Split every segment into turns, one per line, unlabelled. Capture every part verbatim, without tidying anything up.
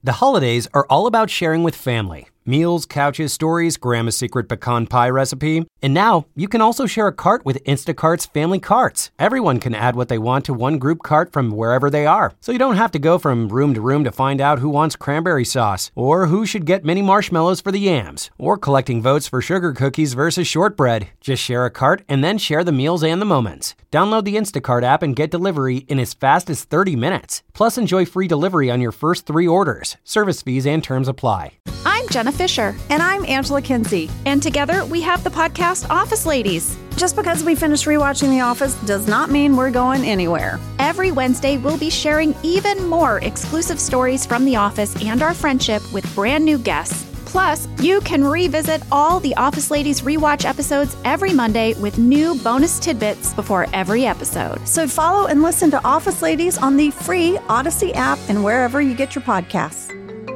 The holidays are all about sharing with family. Meals, couches, stories, Grandma's secret pecan pie recipe. And now, you can also share a cart with Instacart's Family Carts. Everyone can add what they want to one group cart from wherever they are. So you don't have to go from room to room to find out who wants cranberry sauce, or who should get mini marshmallows for the yams, or collecting votes for sugar cookies versus shortbread. Just share a cart and then share the meals and the moments. Download the Instacart app and get delivery in as fast as thirty minutes. Plus, enjoy free delivery on your first three orders. Service fees and terms apply.
I'm Jenna Fisher.
And I'm Angela Kinsey.
And together we have the podcast Office Ladies.
Just because we finished rewatching The Office does not mean we're going anywhere.
Every Wednesday, we'll be sharing even more exclusive stories from The Office and our friendship with brand new guests. Plus, you can revisit all the Office Ladies rewatch episodes every Monday with new bonus tidbits before every episode.
So follow and listen to Office Ladies on the free Odyssey app and wherever you get your podcasts.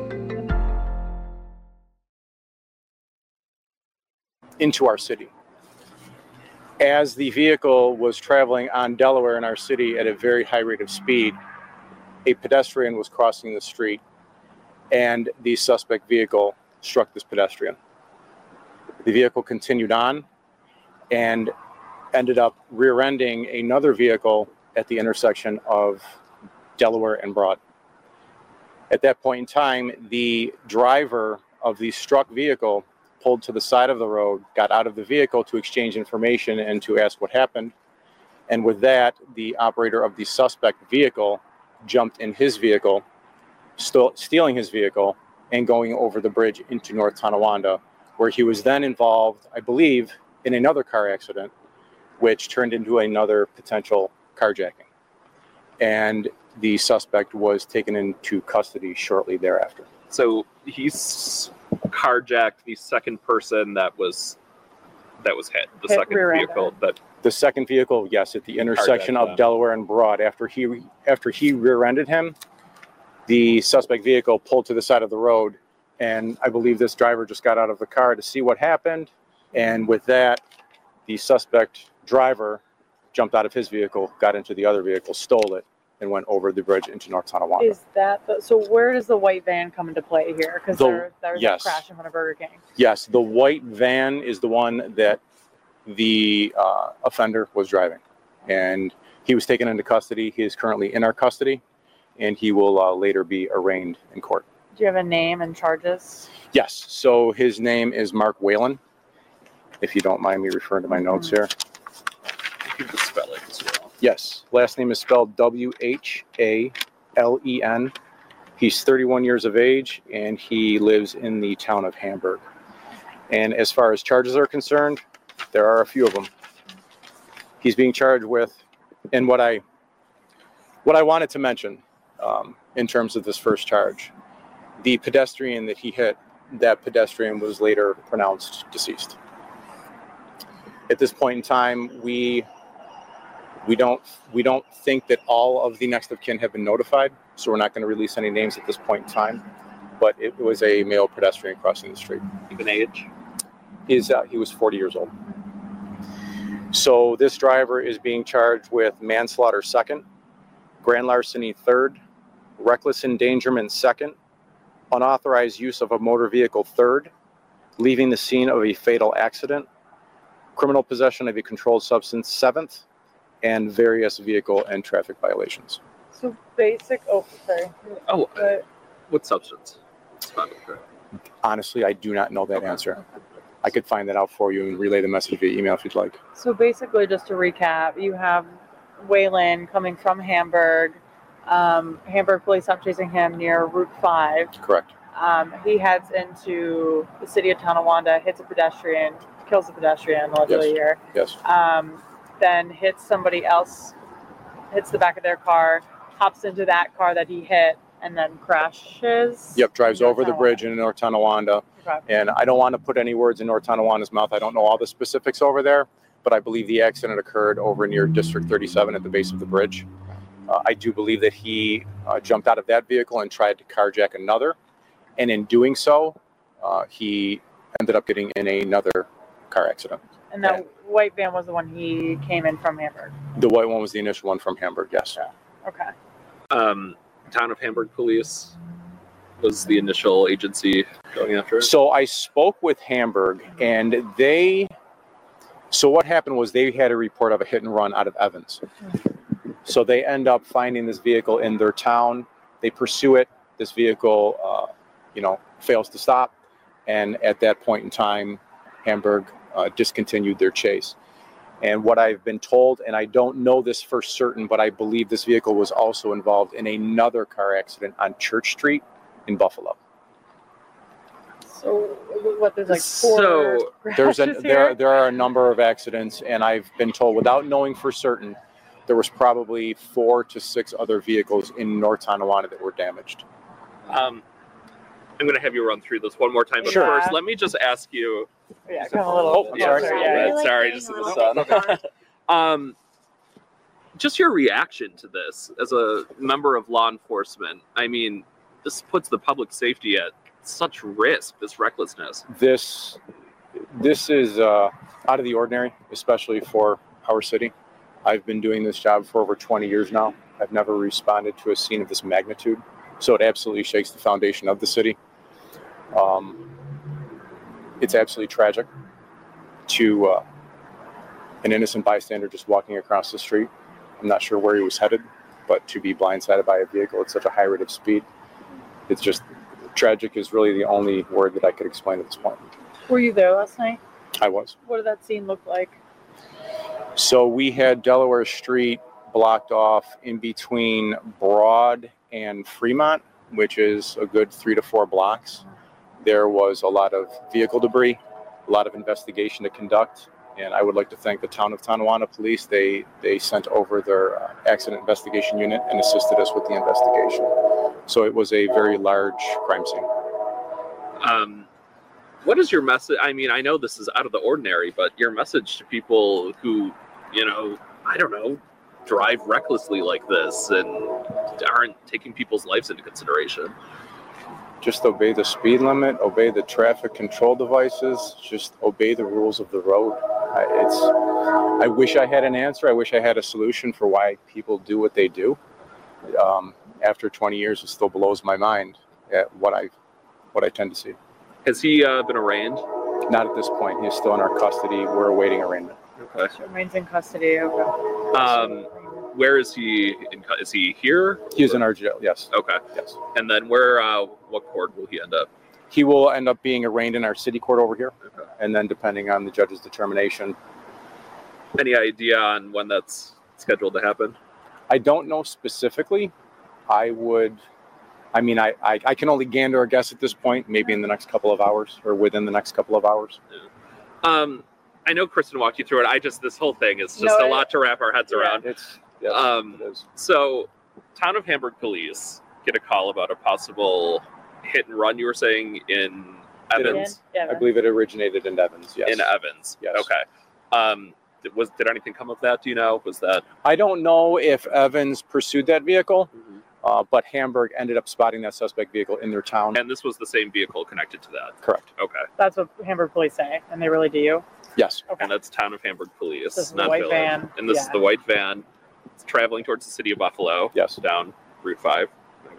Into our city. As the vehicle was traveling on Delaware in our city at a very high rate of speed, a pedestrian was crossing the street and the suspect vehicle struck this pedestrian. The vehicle continued on and ended up rear-ending another vehicle at the intersection of Delaware and Broad. At that point in time, the driver of the struck vehicle pulled to the side of the road, got out of the vehicle to exchange information and to ask what happened. And with that, the operator of the suspect vehicle jumped in his vehicle, st- stealing his vehicle and going over the bridge into North Tonawanda, where he was then involved, I believe, in another car accident, which turned into another potential carjacking. And the suspect was taken into custody shortly thereafter.
So he's carjacked the second person that was that was hit, the
Hit
second vehicle that
The second vehicle, yes, at the intersection
Carjacked
of
them.
Delaware and Broad. After he after he rear-ended him, the suspect vehicle pulled to the side of the road, and I believe this driver just got out of the car to see what happened. And with that, the suspect driver jumped out of his vehicle, got into the other vehicle, stole it, and went over the bridge into North Tonawanda.
Is that the, so? Where does the white van come into play here? Because
The-
there, there was
yes.
a crash in front of Burger King.
Yes, the white van is the one that the uh, offender was driving, and he was taken into custody. He is currently in our custody, and he will uh, later be arraigned in court.
Do you have a name and charges?
Yes, so his name is Mark Whalen, if you don't mind me referring to my notes here.
you can spell it as well.
Yes, last name is spelled W H A L E N. He's thirty-one years of age, and he lives in the town of Hamburg. And as far as charges are concerned, there are a few of them. He's being charged with, and what I what I wanted to mention um, in terms of this first charge, the pedestrian that he hit, that pedestrian was later pronounced deceased. At this point in time, we we don't we don't think that all of the next of kin have been notified, so we're not going to release any names at this point in time. But it was a male pedestrian crossing the street.
Even age?
Is uh, he was forty years old. So this driver is being charged with manslaughter second, grand larceny third, reckless endangerment second, unauthorized use of a motor vehicle third, leaving the scene of a fatal accident, criminal possession of a controlled substance seventh, and various vehicle and traffic violations.
So basic. Oh, sorry.
Oh,
But
what substance? It's fine, okay.
Honestly, I do not know that answer. I could find that out for you and relay the message via email if you'd like.
So basically, just to recap, you have Wayland coming from Hamburg. Um, Hamburg police stop chasing him near Route five.
Correct.
Um, he heads into the city of Tonawanda, hits a pedestrian, kills the pedestrian, allegedly
Yes.
here.
Yes.
Um, then hits somebody else, hits the back of their car, hops into that car that he hit, and then crashes.
Yep, drives
North
over the
Tonawanda.
bridge in North Tonawanda.
Okay.
And I don't want to put any words in North Tonawanda's mouth. I don't know all the specifics over there, but I believe the accident occurred over near District thirty-seven at the base of the bridge. Uh, I do believe that he uh, jumped out of that vehicle and tried to carjack another. And in doing so, uh, he ended up getting in another car accident.
And that white van was the one he came in from Hamburg.
The white one was the initial one from Hamburg, yes.
Okay.
Um, Town of Hamburg Police was the initial agency going after it?
So I spoke with Hamburg, and they, so what happened was they had a report of a hit and run out of Evans. So they end up finding this vehicle in their town. They pursue it. This vehicle, uh, you know, fails to stop. And at that point in time, Hamburg uh, discontinued their chase. And what I've been told, and I don't know this for certain, but I believe this vehicle was also involved in another car accident on Church Street in Buffalo.
So what? There's like four.
So
There's a,
crashes
there
here?
there are a number of accidents, and I've been told, without knowing for certain, there was probably four to six other vehicles in North Tonawanda that were damaged.
Um, I'm going to have you run through this one more time, but
Sure.
first, let me just ask you.
Yeah, come a little.
Oh, I'm sorry.
closer,
Yeah,
yeah.
Really
sorry,
getting
just
a
in the
little
sun.
bit
um, just your reaction to this as a member of law enforcement. I mean, this puts the public safety at such risk. This recklessness.
This this is uh, out of the ordinary, especially for our city. I've been doing this job for over twenty years now. I've never responded to a scene of this magnitude, so it absolutely shakes the foundation of the city. Um, it's absolutely tragic to uh, an innocent bystander just walking across the street. I'm not sure where he was headed, but to be blindsided by a vehicle at such a high rate of speed, it's just tragic is really the only word that I could explain at this point.
Were you there last night?
I was.
What did that scene look like?
So we had Delaware Street blocked off in between Broad and Fremont, which is a good three to four blocks. There was a lot of vehicle debris, a lot of investigation to conduct, and I would like to thank the town of Tonawanda Police. They they sent over their uh, accident investigation unit and assisted us with the investigation. So it was a very large crime scene.
Um, what is your message? I mean, I know this is out of the ordinary, but your message to people who, you know, I don't know, drive recklessly like this and aren't taking people's lives into consideration.
Just obey the speed limit, obey the traffic control devices, just obey the rules of the road. I, it's, I wish I had an answer. I wish I had a solution for why people do what they do. Um, after twenty years, it still blows my mind at what I, what I tend to see.
Has he uh, been arraigned?
Not at this point. He's still in our custody. We're awaiting arraignment.
Okay.
She remains in custody. Okay.
Um, where is he? In, cu- is he here?
He is in our jail, yes.
Okay.
Yes.
And then where? Uh, what court will he end up?
He will end up being arraigned in our city court over here.
Okay.
And then depending on the judge's determination.
Any idea on when that's scheduled to happen?
I don't know specifically. I would, I mean, I, I, I can only gander a guess at this point, maybe in the next couple of hours or within the next couple of hours.
Um, I know Kristen walked you through it. I just, this whole thing is just
No,
a
it-
lot to wrap our heads
Yeah.
around.
It's, yes,
Um,
it is.
So, Town of Hamburg police get a call about a possible hit and run, you were saying, in Evans?
Yeah.
I believe it originated in Evans, yes.
In Evans.
Yes.
Okay. Um, did- was did anything come of that? Do you know? Was that?
I don't know if Evans pursued that vehicle, uh, but Hamburg ended up spotting that suspect vehicle in their town.
And this was the same vehicle connected to that.
Correct.
Okay.
That's what Hamburg police say, and they really do.
Yes.
Okay.
And that's Town of Hamburg police,
This is the
not
white
Village.
van.
And this is
Yeah.
the white van. It's traveling towards the city of Buffalo.
Yes.
Down Route Five.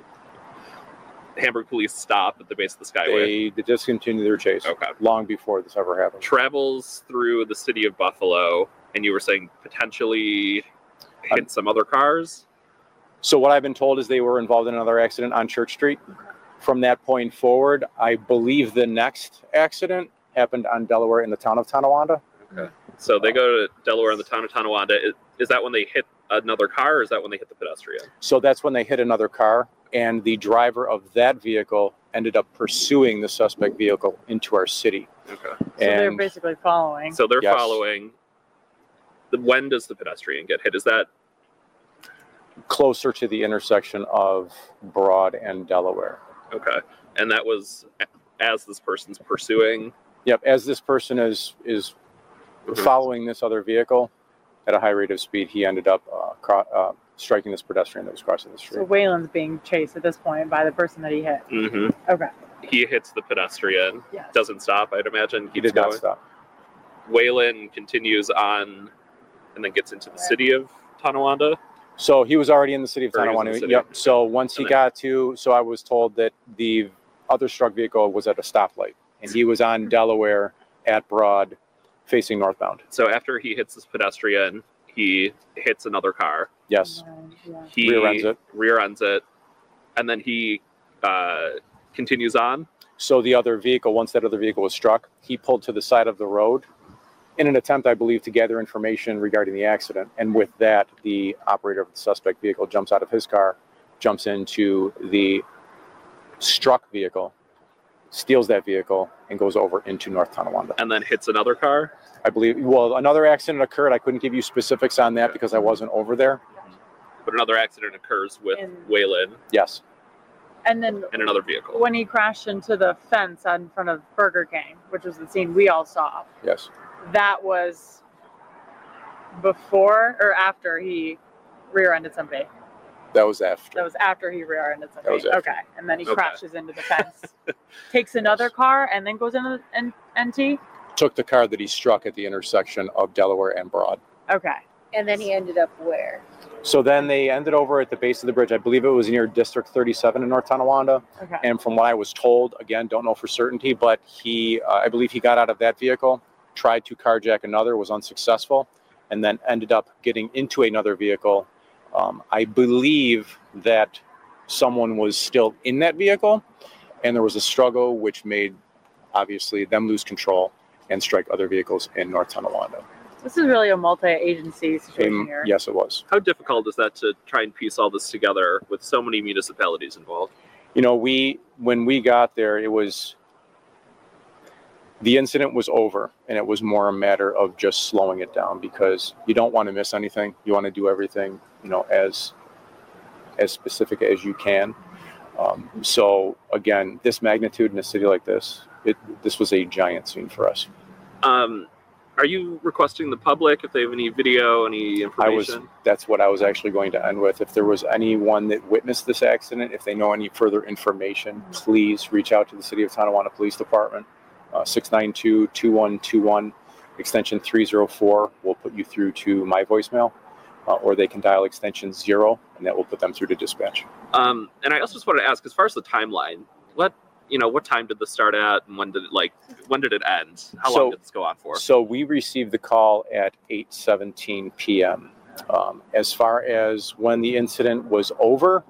Hamburg police stop at the base of the Skyway.
They, they discontinued their chase
Okay.
long before this ever happened.
Travels through the city of Buffalo, and you were saying potentially hit
Um,
some other cars.
So what I've been told is they were involved in another accident on Church Street. From that point forward, I believe the next accident happened on Delaware in the town of Tonawanda.
So they go to Delaware in the town of Tonawanda. Is, is that when they hit another car, or is that when they hit the pedestrian?
So that's when they hit another car, and the driver of that vehicle ended up pursuing the suspect vehicle into our city.
Okay.
So they're
And
basically following.
So they're
Yes.
following. The, when does the pedestrian get hit? Is that
closer to the intersection of Broad and Delaware.
okay? And that was as this person's pursuing.
Yep, as this person is is
Mhm.
following this other vehicle at a high rate of speed, he ended up uh, cro- uh, striking this pedestrian that was crossing the
So
street.
Wayland's being chased at this point by the person that he hit.
Mm-hmm.
Okay.
He hits the pedestrian.
Yes.
Doesn't stop, I'd imagine.
He
Keeps
did not
going.
stop.
Wayland continues on, and then gets into the city of Tonawanda.
So he was already in the city of
Or he was in
Tonawanda.
the city.
Yep. So once he
And then-
got to, so I was told that the other struck vehicle was at a stoplight, and he was on Delaware at Broad, facing northbound.
So after he hits this pedestrian, he hits another car.
Yes.
Yeah.
He
Rear ends it.
Rear ends it, and then he uh, continues on.
So the other vehicle, once that other vehicle was struck, he pulled to the side of the road in an attempt, I believe, to gather information regarding the accident. And with that, the operator of the suspect vehicle jumps out of his car, jumps into the struck vehicle, steals that vehicle, and goes over into North Tonawanda.
And then hits another car.
I believe, well, another accident occurred. I couldn't give you specifics on that
Okay.
because I wasn't over there.
But another accident occurs with
And-
Waylon
Yes.
And then
and another vehicle.
when he crashed into the fence in front of Burger King, which was the scene we all saw,
Yes.
that was before or after he rear-ended somebody?
That was after.
That was after he rear-ended somebody.
was after.
Okay, and then he
Okay.
crashes into the fence, takes another car, and then goes into the N- NT.
Took the car that he struck at the intersection of Delaware and Broad.
Okay.
And then he ended up where?
So then they ended over at the base of the bridge. I believe it was near District thirty-seven in North Tonawanda.
Okay.
And from what I was told, again, don't know for certainty, but he, uh, I believe he got out of that vehicle, tried to carjack another, was unsuccessful, and then ended up getting into another vehicle. Um, I believe that someone was still in that vehicle, and there was a struggle which made, obviously, them lose control and strike other vehicles in North Tonawanda.
This is really a multi-agency situation
Um,
here.
yes, it was.
How difficult is that to try and piece all this together with so many municipalities involved?
You know, we, when we got there, it was, the incident was over, and it was more a matter of just slowing it down because you don't want to miss anything. You want to do everything, you know, as, as specific as you can. Um, so again, this magnitude in a city like this, it, this was a giant scene for us.
Um, are you requesting the public if they have any video, any
I was,
information?
that's what I was actually going to end with. If there was anyone that witnessed this accident, if they know any further information, please reach out to the City of Tonawanda Police Department. Uh, six nine two, two one two one, extension three zero four will put you through to my voicemail, uh, or they can dial extension zero, and that will put them through to dispatch.
Um, and I also just wanted to ask, as far as the timeline, what you know, what time did this start at, and when did it like, when did it end? How
So-
long did this go on for?
So we received the call at eight seventeen p.m. Um, as far as when the incident was over,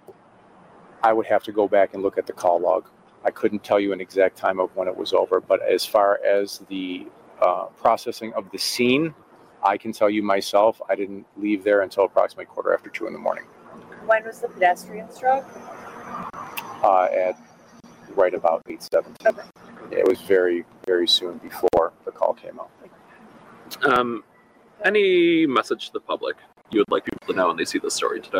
I would have to go back and look at the call log. I couldn't tell you an exact time of when it was over, but as far as the uh, processing of the scene, I can tell you myself, I didn't leave there until approximately quarter after two in the morning,
When was the pedestrian struck?
uh, at right about eight seventeen. It was very, very soon before the call came out.
Um, any message to the public you would like people to know when they see this story today?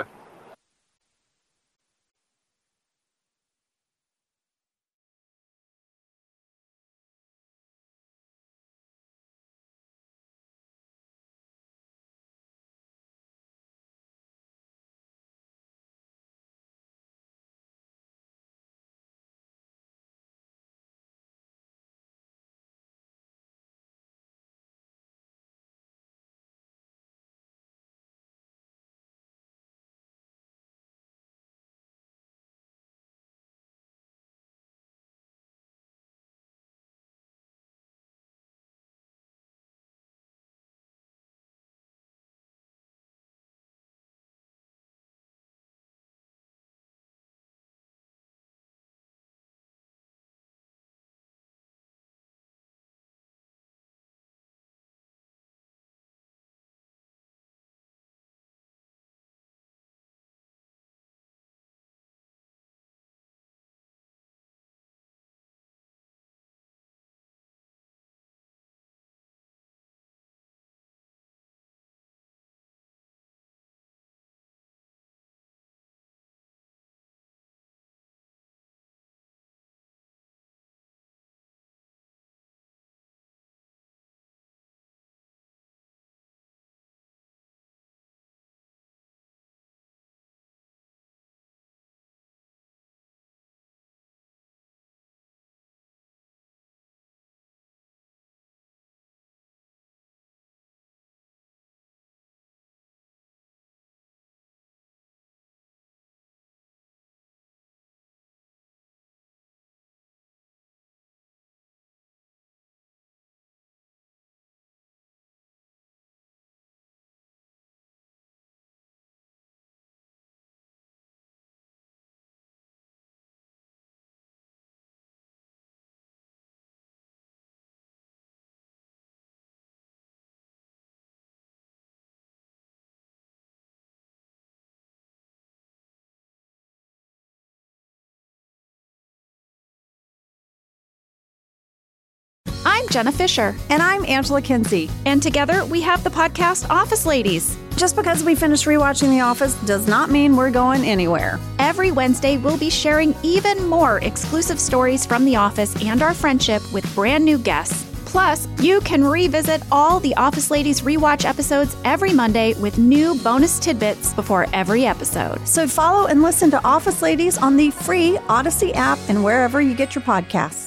Jenna Fisher.
And I'm Angela Kinsey.
And together we have the podcast Office Ladies.
Just because we finished rewatching The Office does not mean we're going anywhere.
Every Wednesday, we'll be sharing even more exclusive stories from The Office and our friendship with brand new guests. Plus, you can revisit all the Office Ladies rewatch episodes every Monday with new bonus tidbits before every episode.
So follow and listen to Office Ladies on the free Odyssey app and wherever you get your podcasts.